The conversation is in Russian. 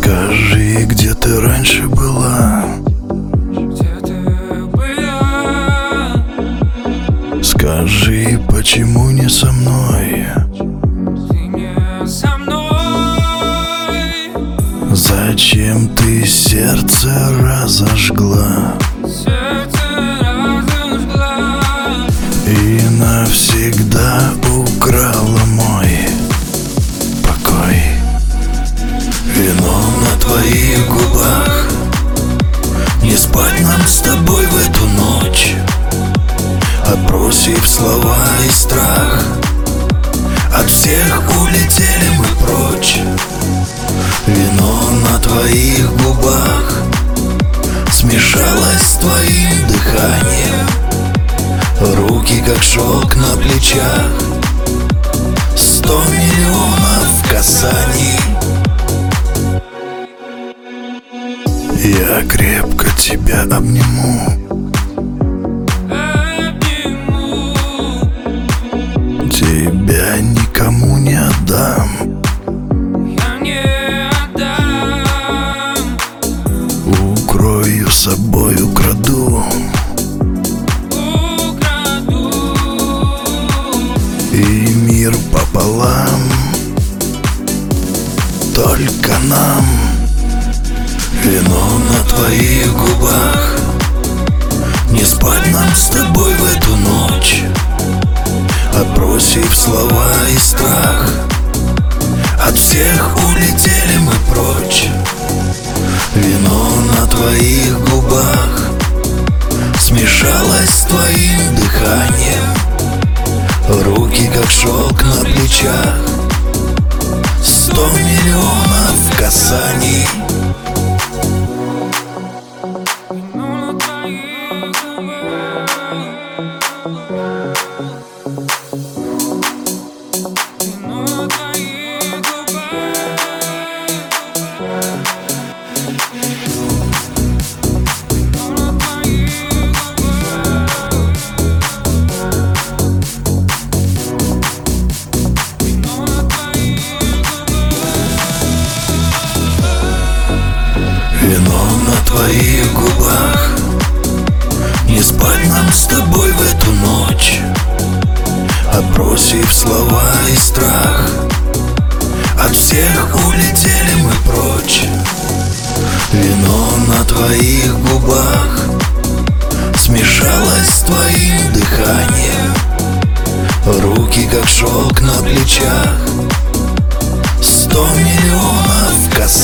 Скажи, где ты раньше была? Скажи, почему не со мной? Зачем ты сердце разожгла? И навсегда украла мой покой. Вино на твоих губах. Не спать нам с тобой в эту ночь, отбросив слова и страх. От всех улетели мы прочь. Вино на твоих губах смешалось с твоим дыханием. Руки как шелк на плечах. 100 миллионов касаний. Я крепко тебя обниму. Тебя никому не отдам. Укрою собой, украду. И мир пополам. Только нам. Вино на твоих губах. Не спать нам с тобой в эту ночь, отбросив слова и страх. От всех улетели мы прочь. Вино на твоих губах смешалось с твоим дыханием. Руки как шелк на плечах. 100 миллионов касаний. Вино на твоих губах. Не спать нам с тобой в эту ночь, отбросив слова и страх. От всех улетели мы прочь. Вино на твоих губах смешалось с твоим дыханием. Руки как шелк на плечах. 100 миллионов касаний.